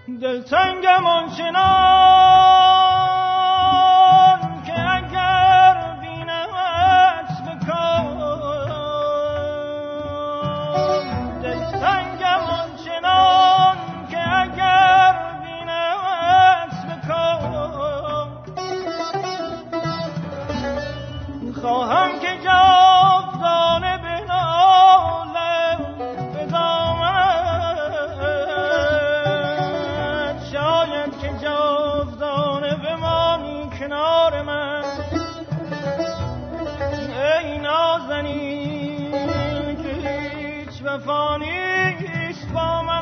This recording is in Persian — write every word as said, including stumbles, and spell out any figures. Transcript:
دلتنگم آنچنان که اگر بینمت بکن، دلتنگم آنچنان که اگر بینمت بکن، خواهم که جاودانه بنالم به دامنت، شاید که جاودانه بمانی کنار من. ای نازنین که هیچ وفا نیست با من،